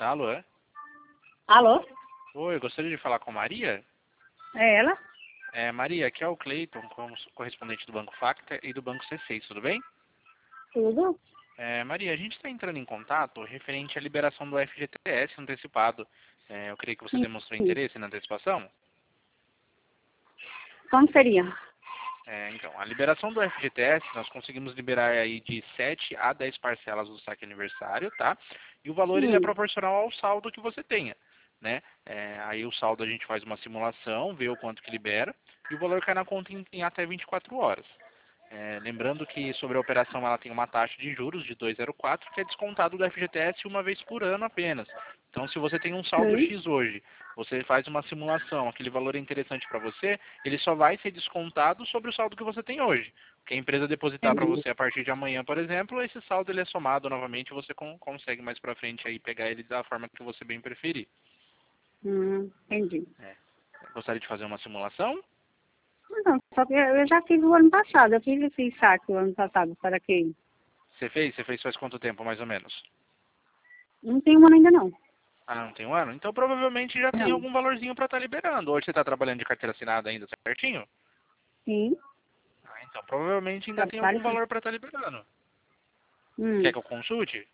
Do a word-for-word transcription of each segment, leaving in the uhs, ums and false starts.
Alô? É? Alô? Oi, eu gostaria de falar com Maria. É ela? É, Maria, aqui é o Cleiton, como correspondente do Banco Facta e do Banco C seis, tudo bem? Tudo? É, Maria, a gente está entrando em contato referente à liberação do F G T S antecipado. É, eu creio que você Sim. demonstrou interesse na antecipação. Como seria? É, então, a liberação do F G T S, nós conseguimos liberar aí de sete a dez parcelas do saque aniversário, tá? E o valor ele é Hum. proporcional ao saldo que você tenha, né? É, aí o saldo a gente faz uma simulação, vê o quanto que libera, e o valor cai na conta em, em até vinte e quatro horas. É, lembrando que sobre a operação ela tem uma taxa de juros de dois vírgula zero quatro, que é descontado do F G T S uma vez por ano apenas. Então, se você tem um saldo Hum. X hoje, você faz uma simulação, aquele valor é interessante para você, ele só vai ser descontado sobre o saldo que você tem hoje. O que a empresa depositar para Entendi. você a partir de amanhã, por exemplo, esse saldo ele é somado novamente e você con consegue mais para frente aí pegar ele da forma que você bem preferir. Hum, entendi. É. Gostaria de fazer uma simulação? Não, só que eu eu já fiz o ano passado. Eu fiz esse saque o ano passado. Para quê? Você fez? Você fez faz quanto tempo, mais ou menos? Não tem um ano ainda não. Ah, não tem um ano? Então provavelmente já tem Não. algum valorzinho para estar liberando. Hoje você está trabalhando de carteira assinada ainda certinho? Sim. Ah, então provavelmente ainda tem algum Trabalho sim. valor para estar liberando. Quer Hum. que eu consulte?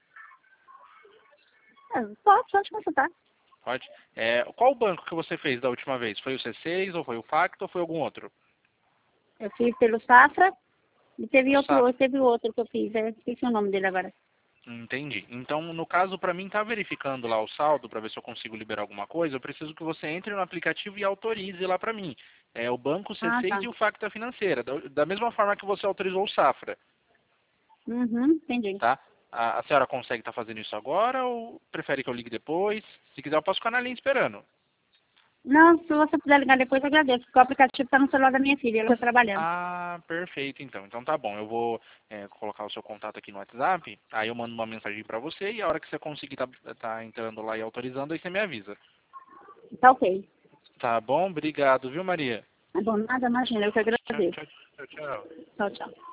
É, pode, pode consultar. Pode. É, qual banco que você fez da última vez? Foi o C seis, ou foi o Facto, ou foi algum outro? Eu fiz pelo Safra e teve O outro, Safra. teve outro que eu fiz. Eu esqueci o nome dele agora. Entendi. Então, no caso, para mim, tá verificando lá o saldo para ver se eu consigo liberar alguma coisa, eu preciso que você entre no aplicativo e autorize lá para mim. É o Banco C Ah, seis tá. e o Facta Financeira, da, da mesma forma que você autorizou o Safra, Uhum, entendi. tá? A, a senhora consegue estar fazendo isso agora ou prefere que eu ligue depois? Se quiser, eu posso ficar na linha esperando. Não, se você puder ligar depois, eu agradeço, porque o aplicativo está no celular da minha filha, ela está trabalhando. Ah, perfeito, então. Então tá bom. Eu vou é, colocar o seu contato aqui no WhatsApp, aí eu mando uma mensagem para você e a hora que você conseguir tá, tá entrando lá e autorizando, aí você me avisa. Tá ok. Tá bom? Obrigado, viu, Maria? Tá bom, nada, imagina, eu que Tchau, agradeço. tchau, tchau, tchau. Tchau, tchau.